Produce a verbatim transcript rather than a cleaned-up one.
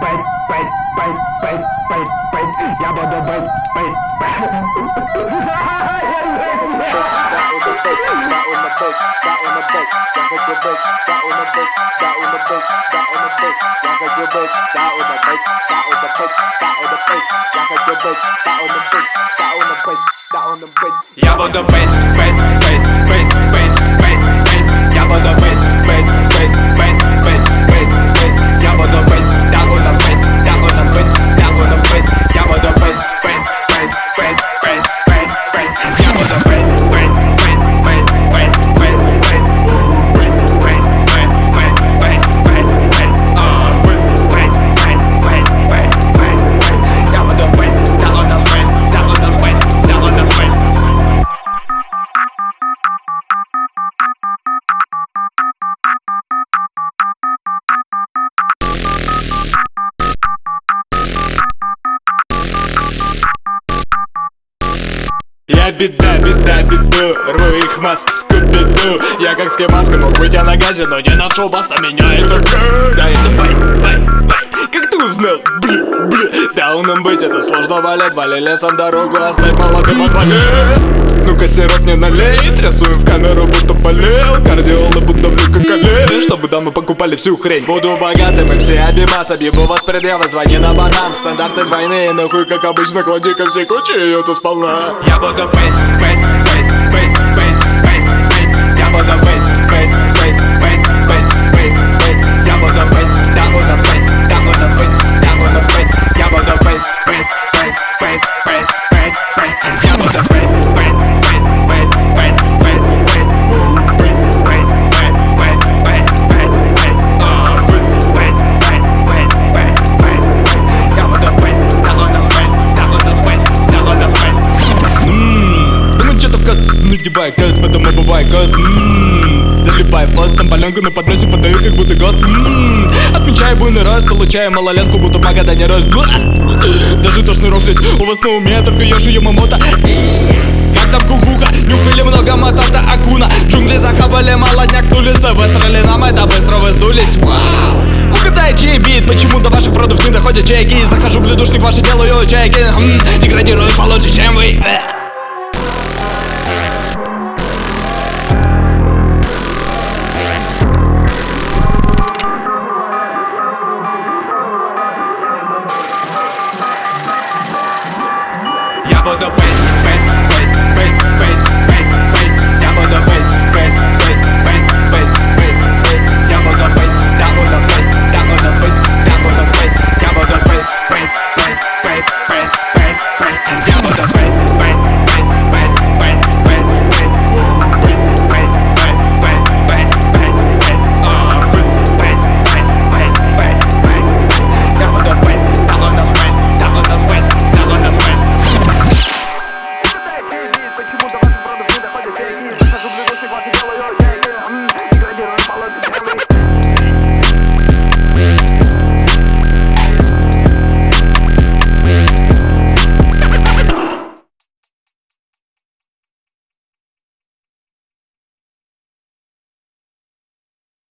бить, бить, бить, бить, бить, бить. Я буду бить, бить, бить. Я буду бить, бить, бить, бить, бить, бить, бить. Я буду бить, бить, бить, бить, бить, бить, бить. Я буду бить, да буду бить, да буду бить, да буду бить. Я буду бить, бить, бить, бить, бить, бить, бить. Я буду бить, бить, бить, бить, бить, бить, бить. Бить, бить, бить, бить, бить, бить, бить. А, бить, бить, бить, бить, бить, бить, бить. Я буду бить, да буду бить, да буду бить, да буду бить. Я беда, беда, беду, рву их маски, скуби-ду. Я как скимаска, мог быть я на газе, но не нашел баста, меня это гуд. Да это бай, бай, бай, как ты узнал, бля, бля. Дауном быть это сложно, валять, вали лесом дорогу, оставь молодым отвали. Ну-ка сироп не налей, трясую в камеру, будто болел. Кардиолы будто в люка колей, чтобы дамы покупали всю хрень. Буду богатым, и все обимас, объебу вас предъявы, звони на банан. Стандарты двойные, но хуй как обычно, клади ко всей куче ее-то сполна. Я буду бить, бить, бить, бить, бить, бить, бить. Я буду бить, бить, бить, бить, бить, бить, бить. Я буду бить, да буду бить, да буду бить, да буду бить. Я буду бить, бить, бить, бить, бить, бить, бить. Я буду бить, бить, бить, бить, бить, бить, бить. Бить, бить, бить, бить, бить, бить, бить. А, бить, бить, бить, бить, бить, бить, бить. Я буду бить, да буду бить, да буду бить, да буду бить. Думаю, что-то в кос надевай, кос, потом обувай, кос. Заливай постом, паленку на подносе подаю, как будто гост. Отмечаю буйный рост, получаю малолетку, будто в Магадане рост. Даже тошный рофлит, у вас на уме только Йоши Ямамото. Как там кукуха, нюхали много матата акуна. Джунгли захавали, молодняк с улицы. Выстрелили нам, это быстро вы сдулись. Вау! Угадай, чей бит, почему до ваших продуктов не доходят чайки. Захожу в блюдушник, ваши делаю чайки. М-м, деградирую получше, чем вы. Я буду бить, бить, бить, бить, бить, бить, бить. Я буду бить, бить, бить, бить, бить, бить, бить. Я буду бить, да буду бить, да буду бить.